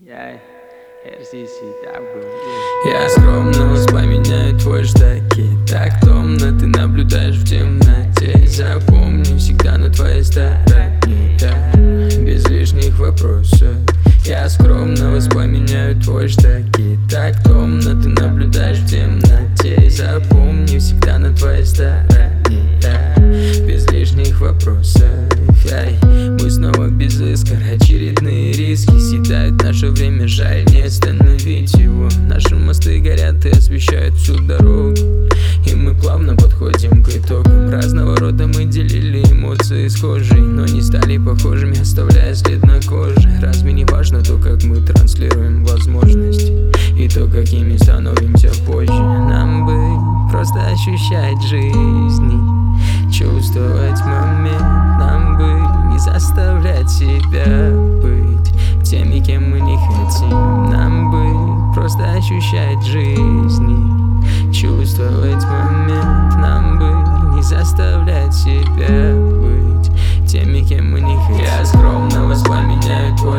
Я скромно воспламеняю твой штаки. Так томно ты наблюдаешь в темноте. Запомни, всегда на твоей стороне, без лишних вопросов. Я скромно воспламеняю твой штаки. Так томно ты наблюдаешь в темноте. Запомни, всегда на твоей стороне, без лишних вопросов. Мы снова без искр, очередные риски съедают наше время, жаль не остановить его. Наши мосты горят и освещают всю дорогу, и мы плавно подходим к итогам. Разного рода мы делили эмоции схожие, но не стали похожими, оставляя след на коже. Разве не важно то, как мы транслируем возможности, и то, какими становимся позже? Нам бы просто ощущать жизнь, чувствовать момент. Нам бы не заставлять себя быть теми, кем мы не хотим. Нам бы просто ощущать жизнь, чувствовать момент. Нам бы не заставлять себя быть теми, кем мы не хотим. Я скромно воспламеняю твой